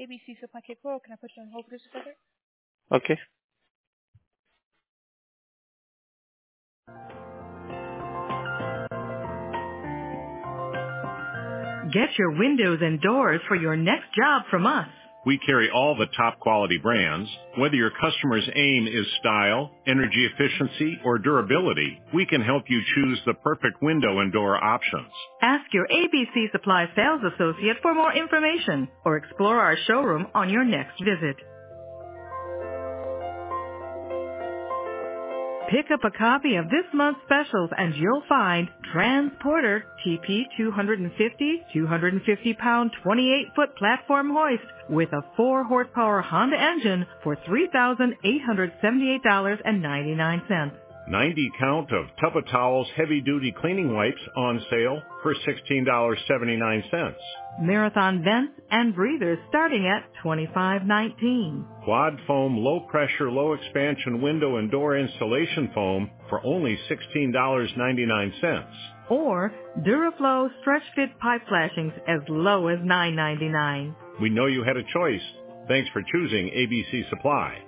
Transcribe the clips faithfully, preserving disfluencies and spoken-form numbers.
A B C Supply Kit Coil. Can I put you on hold for just a second? Okay. Get your windows and doors for your next job from us. We carry all the top quality brands. Whether your customer's aim is style, energy efficiency, or durability, we can help you choose the perfect window and door options. Ask your A B C Supply sales associate for more information or explore our showroom on your next visit. Pick up a copy of this month's specials and you'll find Transporter T P two fifty, two fifty pound, twenty-eight foot platform hoist with a four horsepower Honda engine for three thousand eight hundred seventy-eight dollars and ninety-nine cents. ninety count of Tubba Towels heavy duty cleaning wipes on sale for sixteen dollars and seventy-nine cents. Marathon vents and breathers starting at twenty-five nineteen. Quad foam low pressure, low expansion window and door installation foam for only sixteen dollars and ninety-nine cents. Or Duraflow stretch fit pipe flashings as low as nine ninety-nine. We know you had a choice. Thanks for choosing A B C Supply.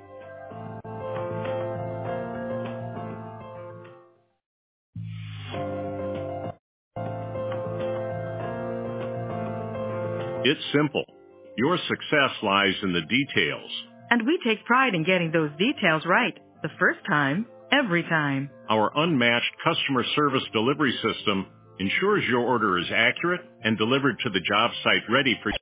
It's simple. Your success lies in the details. And we take pride in getting those details right the first time, every time. Our unmatched customer service delivery system ensures your order is accurate and delivered to the job site ready for